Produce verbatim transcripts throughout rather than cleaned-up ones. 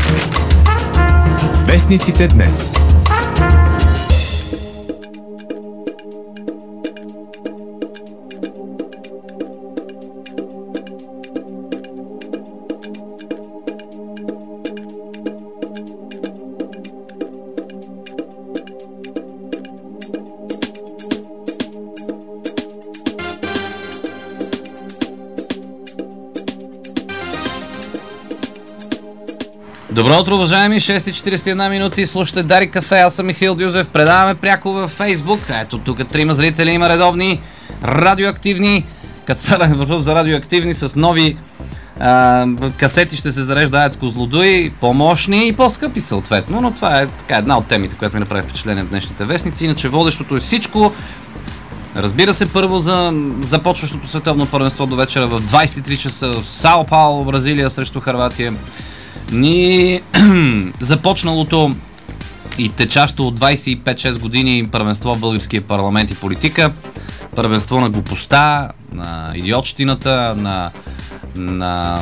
Вестниците днес. Добро утро, уважаеми, шест и четирийсет и една минути, слушате Дарик Кафе, аз съм Михаил Дюзев, предаваме пряко във Фейсбук, ето тук трима зрители, има редовни, радиоактивни, като стара въпрос за радиоактивни с нови а, касети ще се зарежда АЕЦ Козлодуй, по-мощни и по-скъпи съответно, но това е така една от темите, която ми направи впечатление в днешните вестници, иначе водещото е всичко. Разбира се, първо за започващото световно първенство до вечера в двайсет и три часа в Сао Пауло, Бразилия срещу Хърватия. Ни започналото и течащо от двайсет и пет шест години първенство в българския парламент и политика, първенство на глупостта, на идиотщината, на, на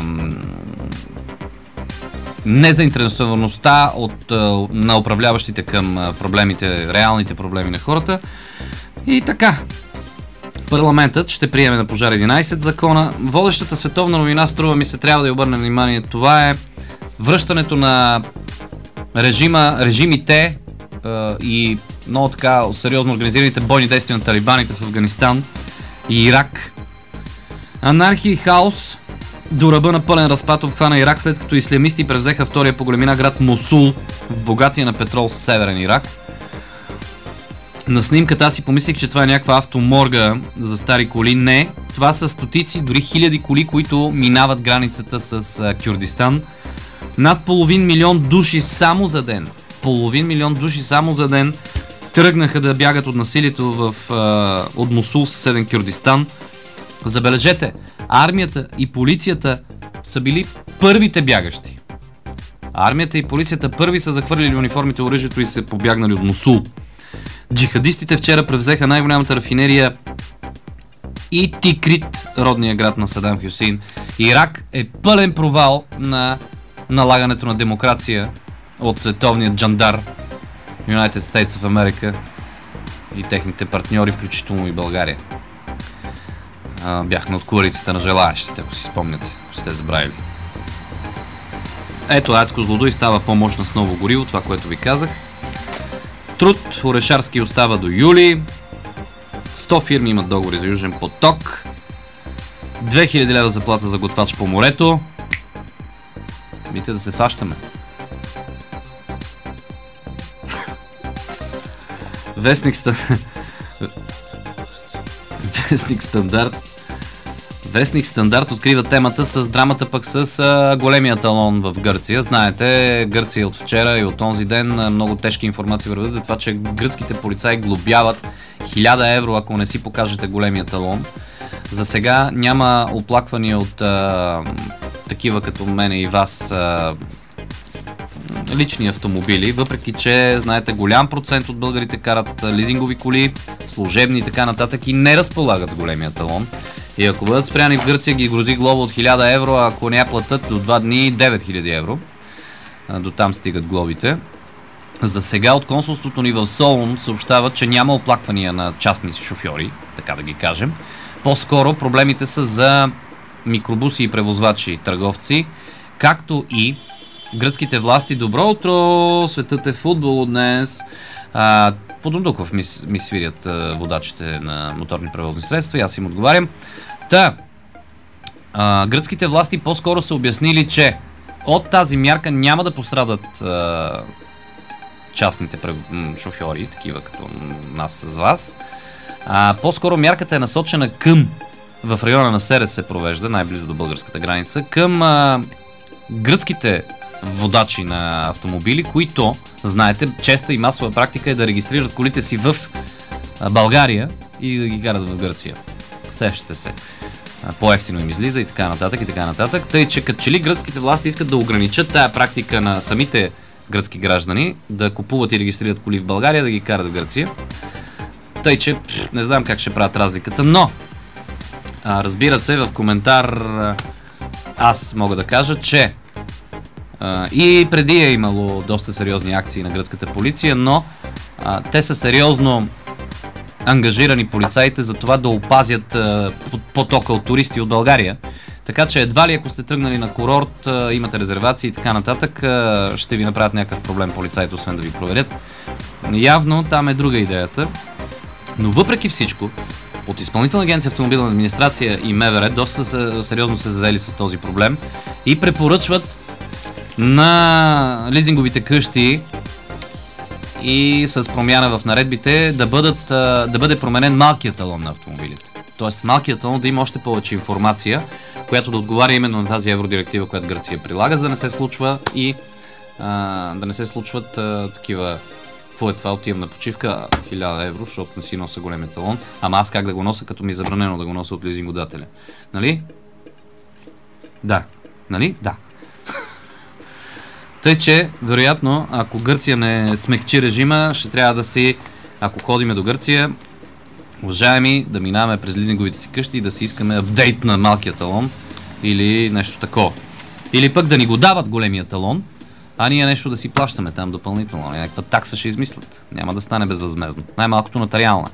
незаинтересоваността от, на управляващите към проблемите, реалните проблеми на хората. И така, парламентът ще приеме на пожар единайсет закона. Водещата световна новина, струва ми се, трябва да я обърнем внимание, това е връщането на режима, режимите е, и много така сериозно организираните бойни действия на талибаните в Афганистан и Ирак. Анархия и хаос до ръба на пълен разпад обхвана Ирак, след като ислямисти превзеха втория по големина град Мусул в богатия на петрол северен Ирак. На снимката аз си помислих, че това е някаква автоморга за стари коли. Не, това са стотици, дори хиляди коли, които минават границата с а, Кюрдистан. Над половин милион души само за ден. Половин милион души само за ден тръгнаха да бягат от насилието в, а, от Мусул в съседен Кюрдистан. Забележете, армията и полицията са били първите бягащи. Армията и полицията първи са захвърлили униформите, оръжието и се побягнали от Мусул. Джихадистите вчера превзеха най-голямата рафинерия и Тикрит, родния град на Садам Хюсейн. Ирак е пълен провал на налагането на демокрация от световния джандар United States of America и техните партньори, включително и България. А, бяхме от коалицията на желаящите, ако си спомняте, ако сте забравили. Ето, АЕЦ Козлодуй става по-мощна с ново гориво, това, което ви казах. Труд Орешарски остава до юли. сто фирми имат договори за Южен поток. две хиляди лева заплата за готвач по морето. Мите да се фащаме. Вестник Стандарт. Вестник Стандарт. Вестник Стандарт открива темата с драмата пък с а, големия талон в Гърция. Знаете, Гърция от вчера и от този ден а, много тежки информации върват за това, че гръцките полицаи глобяват хиляда евро, ако не си покажете големия талон. За сега няма оплаквания от а, такива като мене и вас а, лични автомобили, въпреки че, знаете, голям процент от българите карат лизингови коли, служебни и така нататък и не разполагат с големия талон. И ако бъдат спряни в Гърция, ги грози глоба от хиляда евро, а ако не я платят до два дни, девет хиляди евро. До там стигат глобите. За сега от консулството ни в Солун съобщават, че няма оплаквания на частни шофьори, така да ги кажем. По-скоро проблемите са за микробуси и превозвачи и търговци, както и гръцките власти. Добро утро, светът е футбол днес. А, по Дундуков ми, ми свирят а, водачите на моторни превозни средства и аз им отговарям. Та, а, гръцките власти по-скоро са обяснили, че от тази мярка няма да пострадат а, частните прев... шофьори, такива като нас с вас. А, по-скоро мярката е насочена към, в района на Серес се провежда, най-близо до българската граница, към а, гръцките водачи на автомобили, които, знаете, честа и масова практика е да регистрират колите си в България и да ги карат в Гърция. Сещате се. По-евтино им излиза и така нататък и така нататък. Тъй, че като че ли гръцките власти искат да ограничат тая практика на самите гръцки граждани да купуват и регистрират коли в България, да ги карат в Гърция. Тъй, че пф, не знам как ще правят разликата, но а, разбира се, в коментар а, аз мога да кажа, че А, и преди е имало доста сериозни акции на гръцката полиция, но а, те са сериозно ангажирани полицаите за това да опазят а, потока от туристи от България. Така че едва ли ако сте тръгнали на курорт, а, имате резервации и така нататък, а, ще ви направят някакъв проблем полицаите, освен да ви проверят. Явно там е друга идеята. Но въпреки всичко, от Изпълнителна агенция Автомобилна администрация и МВР доста сериозно се заели с този проблем и препоръчват на лизинговите къщи и с промяна в наредбите да, бъдат, да бъде променен малкият талон на автомобилите. Тоест малкият талон да има още повече информация, която да отговаря именно на тази евродиректива, която Гърция прилага, за да не се случва и а, да не се случват а, такива. Какво е това? Отивам на почивка, хиляда евро, защото не си нося големия талон. Ама аз как да го нося, като ми е забранено да го нося от лизингодателя? Нали? Да. Нали? Да. Тъй, че, вероятно, ако Гърция не смекчи режима, ще трябва да си, ако ходиме до Гърция, уважаеми, да минаваме през лизинговите си къщи и да си искаме апдейт на малкия талон или нещо такова. Или пък да ни го дават големия талон, а ние нещо да си плащаме там допълнително. Някаква такса ще измислят. Няма да стане безвъзмездно. Най-малкото нотариална.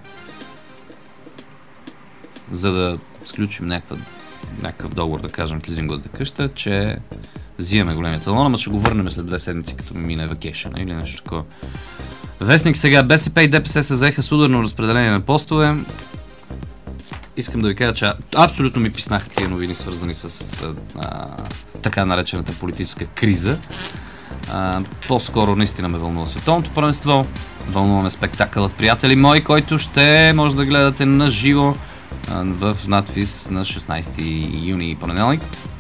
За да сключим някаква, някакъв договор, да кажем, в лизинговата къща, че взимаме големия талон, ама ще го върнем след две седмици, като ми мине вакейшън или нещо такова. Вестник сега. БСП и ДПС се заеха с ударно разпределение на постове. Искам да ви кажа, че абсолютно ми писнаха тия новини, свързани с а, така наречената политическа криза. А, по-скоро наистина ме вълнува световното първенство. Вълнуваме спектакълът Приятели мои, който ще може да гледате на живо а, в надвис на шестнайсети юни понеделник.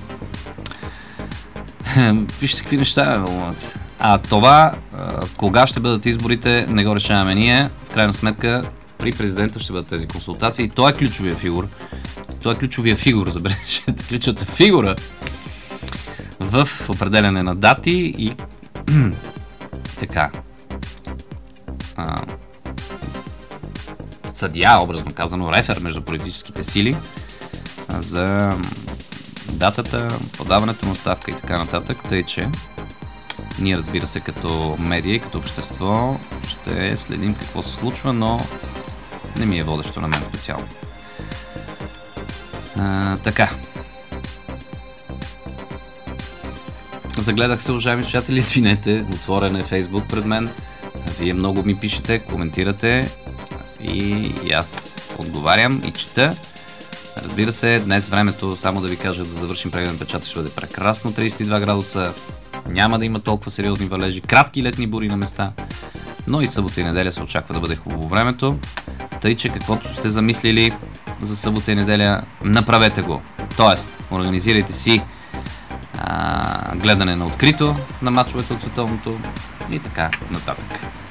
Вижте какви неща ме вълнуват. А това, а, кога ще бъдат изборите, не го решаваме ние. В крайна сметка, при президента ще бъдат тези консултации. Той е ключовия фигур. Той е ключовия фигур, забележете. Ключовата фигура в определяне на дати и така а, съдия, образно казано, рефер между политическите сили а, за датата, подаването на оставка и така нататък, тъй че ние, разбира се, като медия и като общество ще следим какво се случва, но не ми е водещо на мен специално. А, така. Загледах се, уважаеми слушатели, извинете, отворен е Фейсбук пред мен. Вие много ми пишете, коментирате и аз отговарям и чета. Разбира се, днес времето, само да ви кажа, да завършим прегледен печат, ще бъде прекрасно, трийсет и два градуса. Няма да има толкова сериозни валежи, кратки летни бури на места, но и събота и неделя се очаква да бъде хубаво времето. Тъй, че каквото сте замислили за събота и неделя, направете го. Тоест, организирайте си а, гледане на открито на мачовете от световното и така нататък.